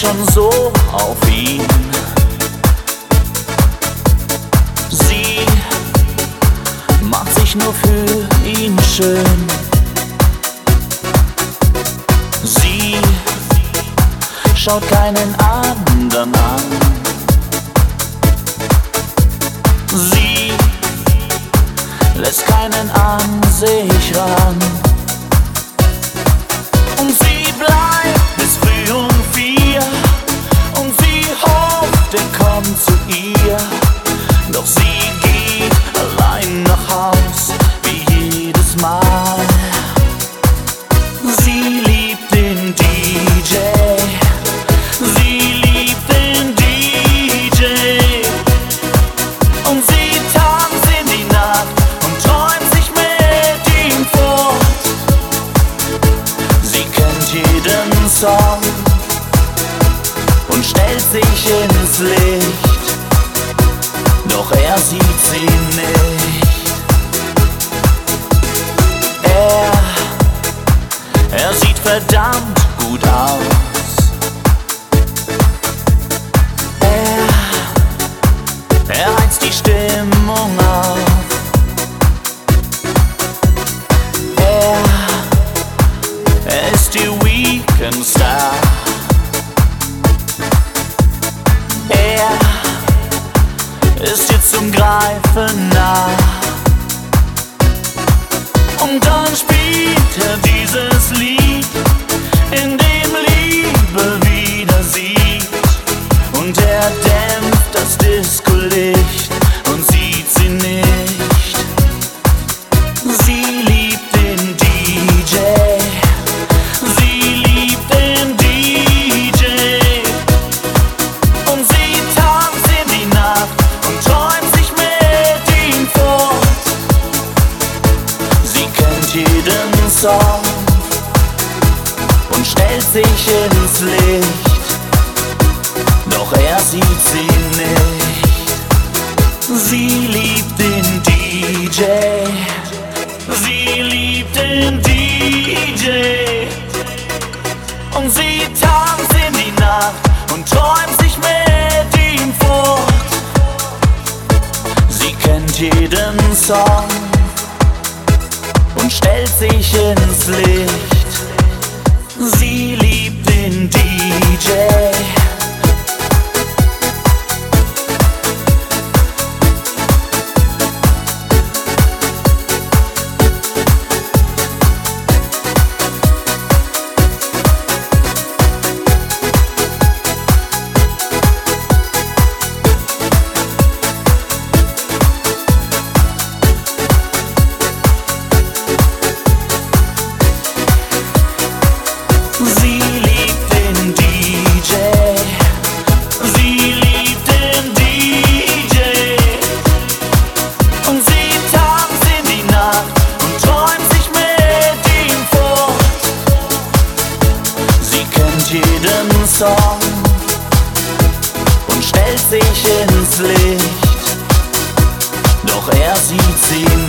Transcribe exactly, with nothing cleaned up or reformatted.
schon so auf ihn. Sie macht sich nur für ihn schön. Sie schaut keinen anderen an. Sie lässt keinen an sich ran. Und sie bleibt bis früh um vier. Und sie hofft, er kommt zu ihr. Doch sie geht allein nach Haus, wie jedes Mal. Sie liebt den D J. Sie liebt den D J. Und sie tanzt in die Nacht und träumt sich mit ihm fort. Sie kennt jeden Song und stellt sich ins Licht. Doch er sieht sie nicht. Er, er sieht verdammt gut aus. Er, er heizt die Stimmung auf. Er, er ist die Weekend-Star. Er ist jetzt zum Greifen nah. Und dann spielt er dieses Lied, in dem Liebe wieder siegt. Und er dämpft das Disco-Licht und sieht sie nicht. Sie liebt den D J. Sie liebt den D J. Und sie tanzt in die Nacht und träumt sich mit ihm fort. Sie kennt jeden Song und stellt sich ins Licht. Doch er sieht sie nicht. Sie liebt den D J. Sie liebt den D J. Und sie tanzt in die Nacht und träumt sich mit ihm fort. Sie kennt jeden Song und stellt sich ins Licht. Sie liebt den D J. Sie liebt den D J. Sie liebt den D J. Und sie tanzt in die Nacht und träumt sich mit ihm fort. Sie kennt jeden Song und stellt sich ins Licht. Doch er sieht sie